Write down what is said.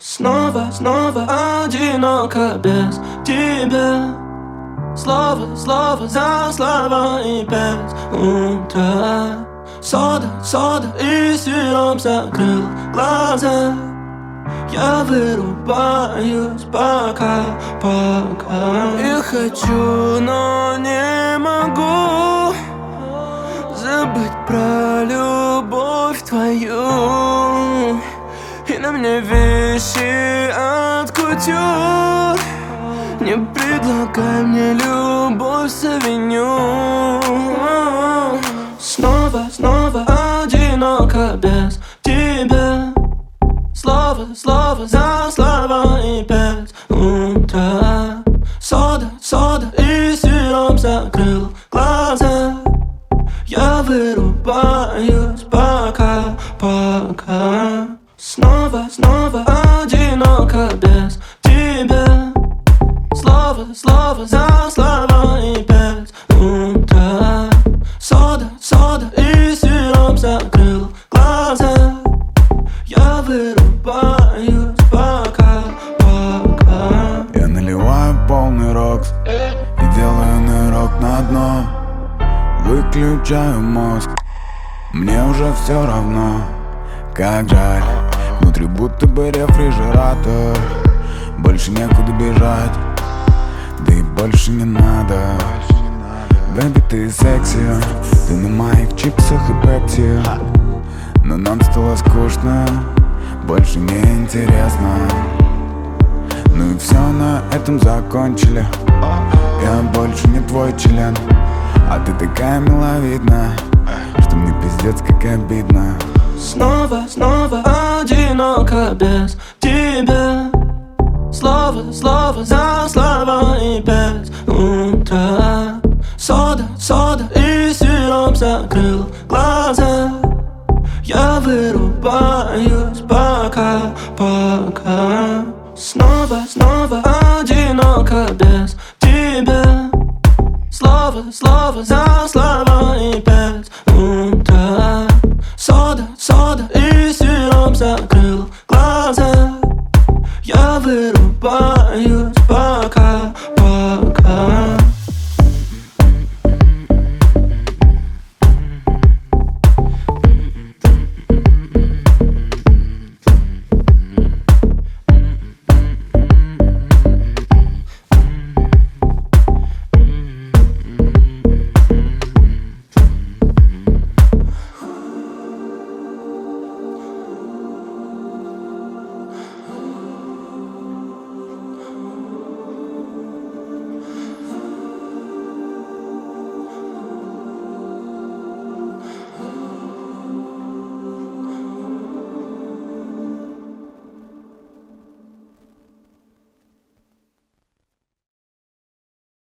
Снова, снова одиноко без тебя. Слово, слово за слово и 5 утра. Сода, сода и сироп закрыл глаза. Я вырубаюсь пока. И хочу, но не могу забыть про любовь твою. И на мне вещи от кутюр. Не предлагай мне любовь с авеню. Снова, снова одиноко без тебя. Слово, слово за слово и 5 утра. Сода, сода и сироп закрыл глаза. Я вырубаюсь пока. Снова, снова одиноко без тебя. Слово, слово за слово и 5 утра. Сода, сода и сироп закрыл глаза. Я вырубаюсь пока. Я наливаю полный рокс и делаю нырок на дно. Выключаю мозг, мне уже все равно. Как жаль, внутри будто бы рефрижератор. Больше некуда бежать, да и больше не надо. Бэби, ты секси, ты на моих чипсах и пепси. Но нам стало скучно, больше не интересно. Ну и все, на этом закончили. Я больше не твой член, а ты такая миловидная, что мне пиздец как обидно. Снова, снова одиноко без тебя. Слово, слово за слово и 5 утра. Сода, сода и сироп закрыл глаза. Я вырубаюсь пока. Снова, снова одиноко без тебя. Слово, слово за слово и 5 утра. Сода, сода и сироп закрыл глаза. Я вырубаюсь.